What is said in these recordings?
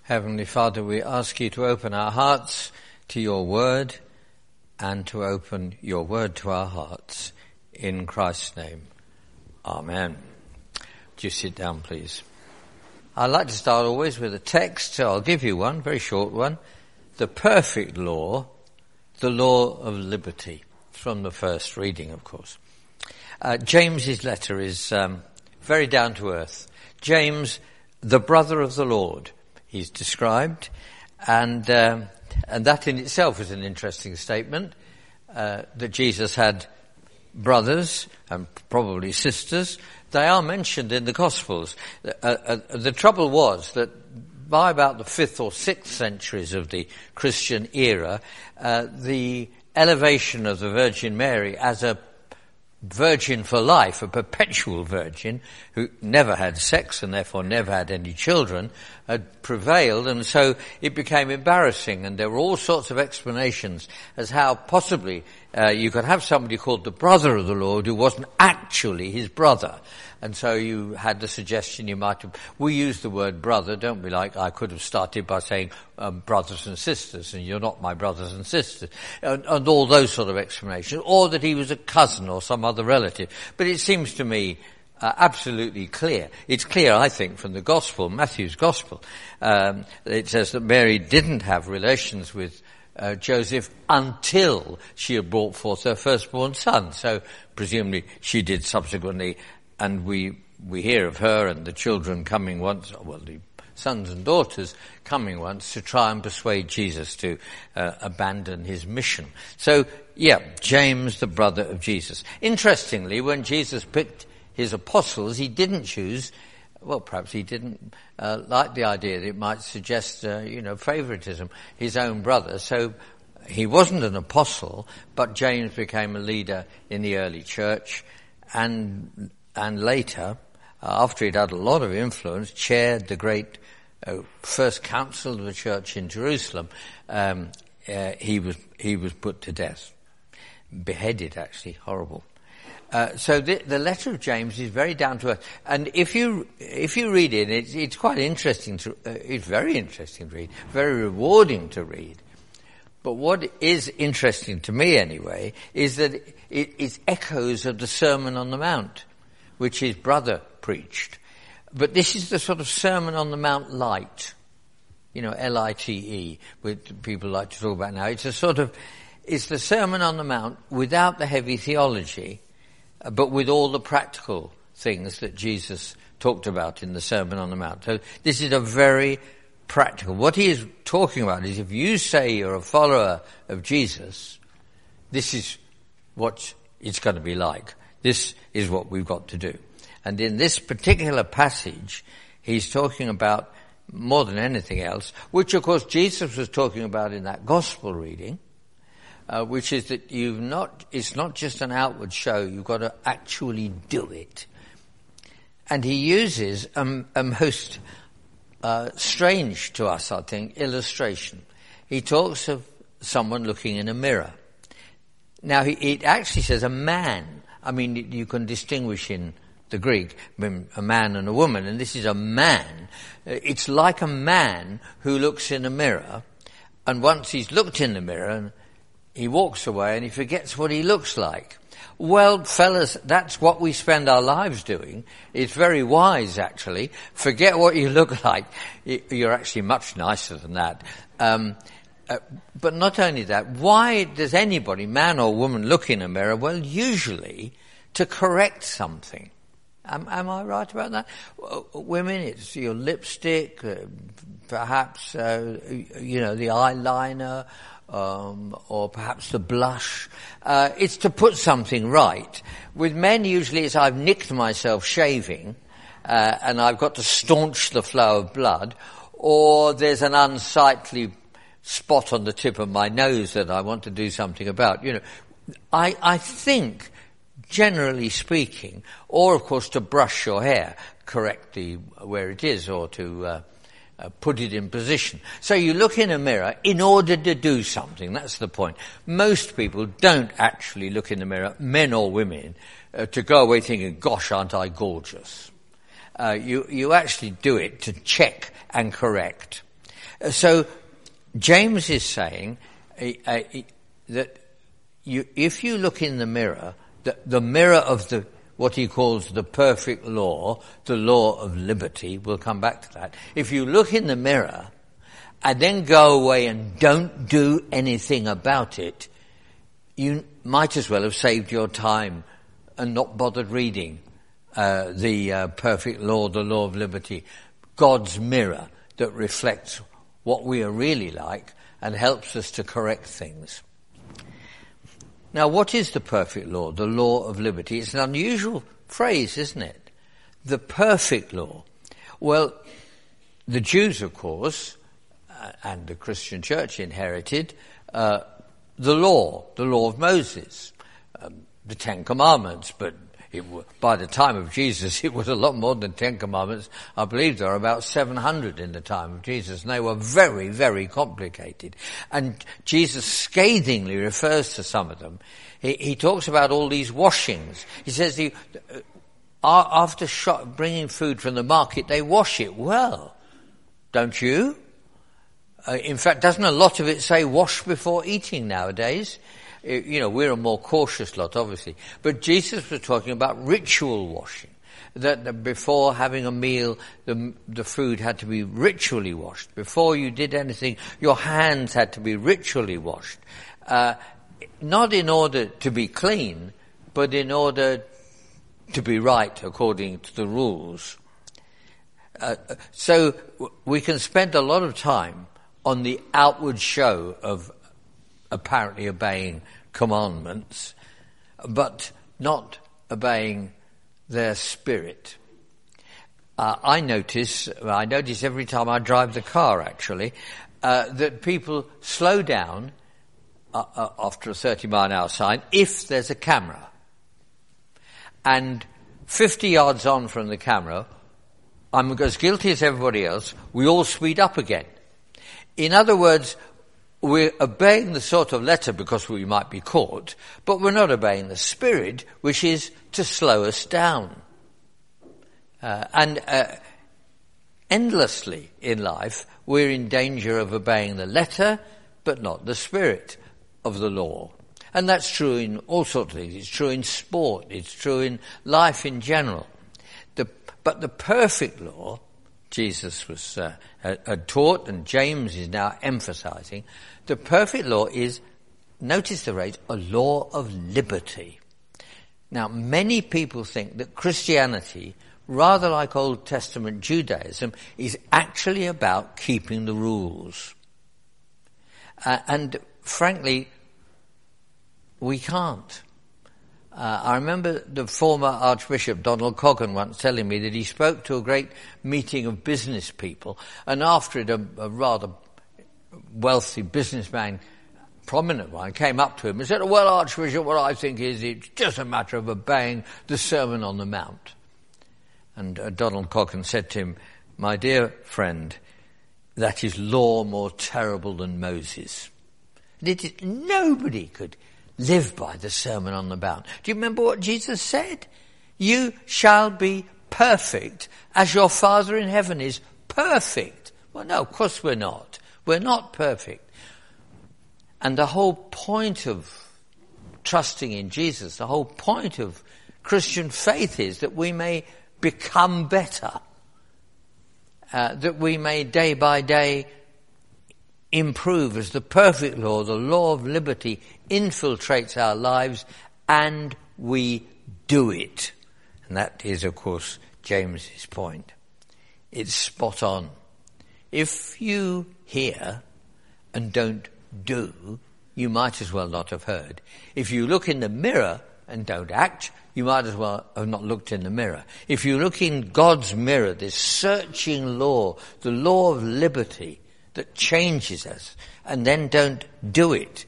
Heavenly Father, we ask you to open our hearts to your word and to open your word to our hearts. In Christ's name, amen. Would you sit down, please? I'd like to start always with a text, so I'll give you one, very short one. The perfect law, the law of liberty, from the first reading, of course. James's letter is very down to earth. James, the brother of the Lord, he's described, and that in itself is an interesting statement, that Jesus had brothers and probably sisters. They are mentioned in the Gospels. The trouble was that by about the 5th or 6th centuries of the Christian era, the elevation of the Virgin Mary as a virgin for life, a perpetual virgin who never had sex and therefore never had any children, had prevailed, and so it became embarrassing, and there were all sorts of explanations as how possibly you could have somebody called the brother of the Lord who wasn't actually his brother. And so you had the suggestion you might have, we use the word brother, don't we? Like I could have started by saying brothers and sisters, and you're not my brothers and sisters, and all those sort of explanations, or that he was a cousin or some other relative. But it seems to me absolutely clear. It's clear, I think, from the Gospel, Matthew's Gospel. It says that Mary didn't have relations with Joseph until she had brought forth her firstborn son. So presumably she did subsequently. And we hear of her and the children coming once, well, the sons and daughters coming once to try and persuade Jesus to abandon his mission. So, yeah, James, the brother of Jesus. Interestingly, when Jesus picked his apostles, he didn't choose, well, perhaps he didn't like the idea that it might suggest, favoritism, his own brother. So he wasn't an apostle, but James became a leader in the early church, and later, after he'd had a lot of influence, chaired the great first council of the church in Jerusalem. He was put to death, beheaded, actually, horrible. So the letter of James is very down to earth, and if you read it, it's quite interesting it's very interesting to read, very rewarding to read. But what is interesting to me anyway is that it's echoes of the Sermon on the Mount, which his brother preached. But this is the sort of Sermon on the Mount light, L-I-T-E, which people like to talk about now. It's the Sermon on the Mount without the heavy theology, but with all the practical things that Jesus talked about in the Sermon on the Mount. So this is a very practical. What he is talking about is if you say you're a follower of Jesus, this is what it's going to be like. This is what we've got to do. And in this particular passage, he's talking about more than anything else, which of course Jesus was talking about in that gospel reading, which is that it's not just an outward show, you've got to actually do it. And he uses a most strange to us, I think, illustration. He talks of someone looking in a mirror. Now, it actually says a man. I mean, you can distinguish in the Greek a man and a woman, and this is a man. It's like a man who looks in a mirror, and once he's looked in the mirror, he walks away and he forgets what he looks like. Well, fellas, that's what we spend our lives doing. It's very wise, actually. Forget what you look like. You're actually much nicer than that. But not only that, why does anybody, man or woman, look in a mirror? Well, usually to correct something. Am I right about that? Women, it's your lipstick, perhaps, the eyeliner, or perhaps the blush. It's to put something right. With men, usually it's I've nicked myself shaving, and I've got to staunch the flow of blood, or there's an unsightly spot on the tip of my nose that I want to do something about. I think, generally speaking, or of course to brush your hair, correct where it is, or to put it in position. So you look in a mirror in order to do something. That's the point. Most people don't actually look in the mirror, men or women, to go away thinking, gosh, aren't I gorgeous? You actually do it to check and correct. So James is saying that if you look in the mirror, the mirror of what he calls the perfect law, the law of liberty, we'll come back to that. If you look in the mirror and then go away and don't do anything about it, you might as well have saved your time and not bothered reading the perfect law, the law of liberty, God's mirror that reflects what we are really like and helps us to correct things. Now, what is the perfect law, the law of liberty? It's an unusual phrase, isn't it? The perfect law. Well, the Jews, of course, and the Christian church inherited the law of Moses, the Ten Commandments, but by the time of Jesus, it was a lot more than 10 commandments. I believe there are about 700 in the time of Jesus, and they were very, very complicated. And Jesus scathingly refers to some of them. He talks about all these washings. He says after bringing food from the market, they wash it well. Don't you? In fact, doesn't a lot of it say wash before eating nowadays? We're a more cautious lot, obviously. But Jesus was talking about ritual washing. That before having a meal, the food had to be ritually washed. Before you did anything, your hands had to be ritually washed. Not in order to be clean, but in order to be right according to the rules. So we can spend a lot of time on the outward show of apparently obeying commandments, but not obeying their spirit. I notice every time I drive the car, actually, that people slow down after a 30-mile-an-hour sign if there's a camera. And 50 yards on from the camera, I'm as guilty as everybody else, we all speed up again. In other words, we're obeying the sort of letter because we might be caught, but we're not obeying the spirit, which is to slow us down. And endlessly in life, we're in danger of obeying the letter, but not the spirit of the law. And that's true in all sorts of things. It's true in sport. It's true in life in general. But the perfect law, Jesus was had taught, and James is now emphasizing, the perfect law is, notice the phrase, a law of liberty. Now, many people think that Christianity, rather like Old Testament Judaism, is actually about keeping the rules. And frankly, we can't. I remember the former Archbishop Donald Coggan once telling me that he spoke to a great meeting of business people, and after it a rather wealthy businessman, prominent one, came up to him and said, "Well, Archbishop, what I think is it's just a matter of obeying the Sermon on the Mount." And Donald Coggan said to him, "My dear friend, that is law more terrible than Moses." Nobody could live by the Sermon on the Mount. Do you remember what Jesus said? You shall be perfect as your Father in heaven is perfect. Well, no, of course we're not. We're not perfect. And the whole point of trusting in Jesus, the whole point of Christian faith is that we may become better, that we may day by day improve as the perfect law, the law of liberty, infiltrates our lives, and we do it. And that is, of course, James's point. It's spot on. If you hear and don't do, you might as well not have heard. If you look in the mirror and don't act, you might as well have not looked in the mirror. If you look in God's mirror, this searching law, the law of liberty that changes us, and then don't do it,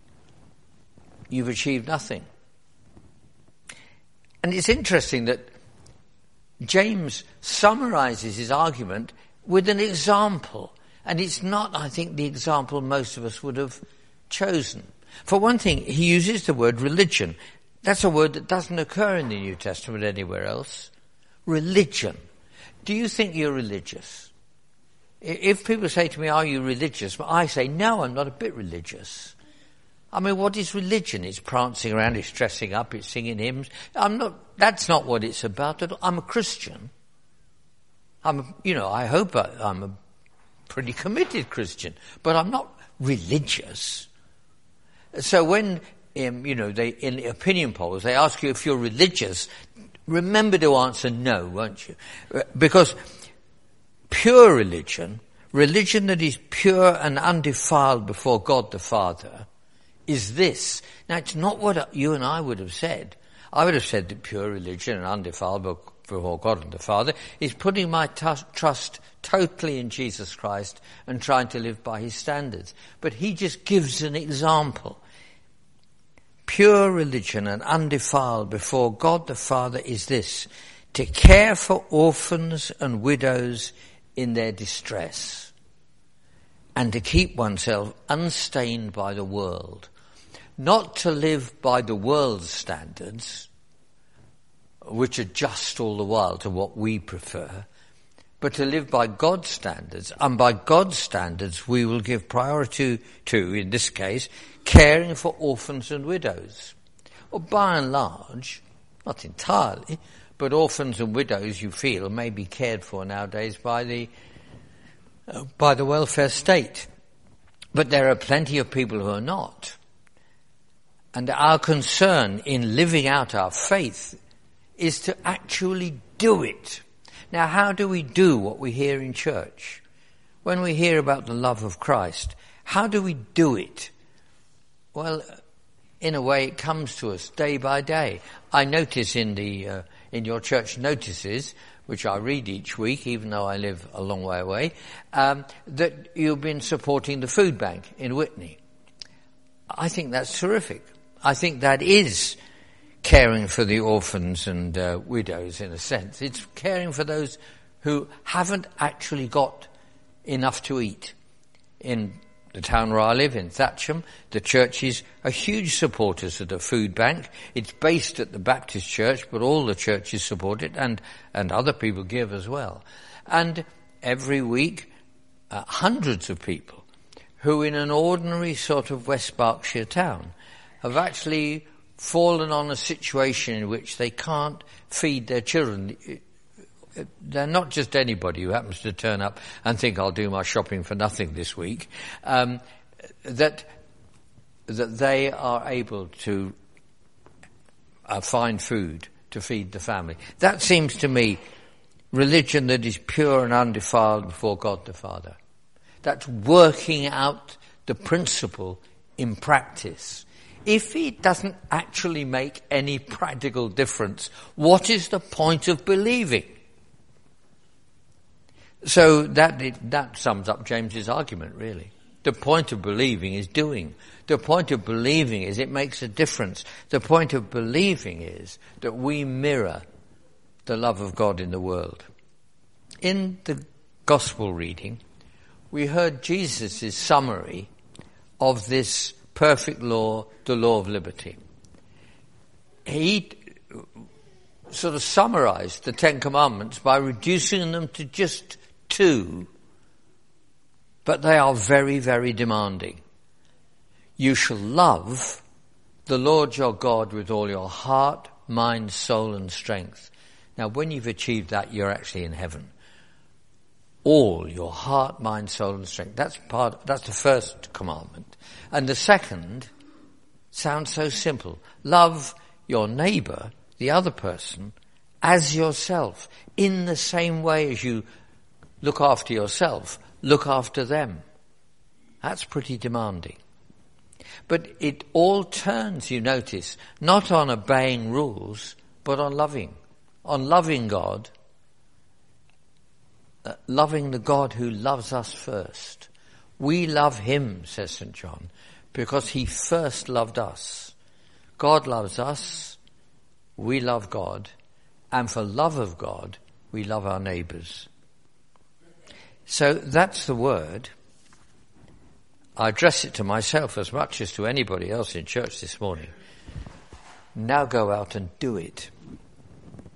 you've achieved nothing. And it's interesting that James summarizes his argument with an example. And it's not, I think, the example most of us would have chosen. For one thing, he uses the word religion. That's a word that doesn't occur in the New Testament anywhere else. Religion. Do you think you're religious? If people say to me, are you religious? I say, no, I'm not a bit religious. I mean, what is religion? It's prancing around, it's dressing up, it's singing hymns. That's not what it's about at all. I'm a Christian. I hope I'm a pretty committed Christian, but I'm not religious. So when, in the opinion polls, they ask you if you're religious, remember to answer no, won't you? Because pure religion that is pure and undefiled before God the Father, is this. Now, it's not what you and I would have said. I would have said that pure religion and undefiled before God and the Father is putting my trust totally in Jesus Christ and trying to live by his standards. But he just gives an example. Pure religion and undefiled before God the Father is this: to care for orphans and widows in their distress, and to keep oneself unstained by the world. Not to live by the world's standards, which adjust all the while to what we prefer, but to live by God's standards. And by God's standards we will give priority to, in this case, caring for orphans and widows. Well, by and large, not entirely, but orphans and widows, you feel, may be cared for nowadays by the welfare state. But there are plenty of people who are not. And our concern in living out our faith is to actually do it. Now, how do we do what we hear in church? When we hear about the love of Christ, how do we do it? Well, in a way, it comes to us day by day. I notice in your church notices, which I read each week, even though I live a long way away, that you've been supporting the food bank in Witney. I think that's terrific. I think that is caring for the orphans and widows, in a sense. It's caring for those who haven't actually got enough to eat. In the town where I live, in Thatcham, the churches are huge supporters of the food bank. It's based at the Baptist church, but all the churches support it, and other people give as well. And every week, hundreds of people who in an ordinary sort of West Berkshire town have actually fallen on a situation in which they can't feed their children. They're not just anybody who happens to turn up and think, I'll do my shopping for nothing this week, that they are able to find food to feed the family. That seems to me religion that is pure and undefiled before God the Father. That's working out the principle in practice. If it doesn't actually make any practical difference, what is the point of believing? So that sums up James's argument, really. The point of believing is doing. The point of believing is it makes a difference. The point of believing is that we mirror the love of God in the world. In the gospel reading, we heard Jesus' summary of this perfect law, the law of liberty. He sort of summarized the Ten Commandments by reducing them to just 2, but they are very, very demanding. You shall love the Lord your God with all your heart, mind, soul and strength. Now, when you've achieved that, you're actually in heaven. All your heart, mind, soul and strength. That's the first commandment. And the second sounds so simple. Love your neighbour, the other person, as yourself. In the same way as you look after yourself, look after them. That's pretty demanding. But it all turns, you notice, not on obeying rules, but on loving. On loving God. Loving the God who loves us first. We love him, says St. John, because he first loved us. God loves us, we love God, and for love of God, we love our neighbours. So that's the word. I address it to myself as much as to anybody else in church this morning. Now go out and do it.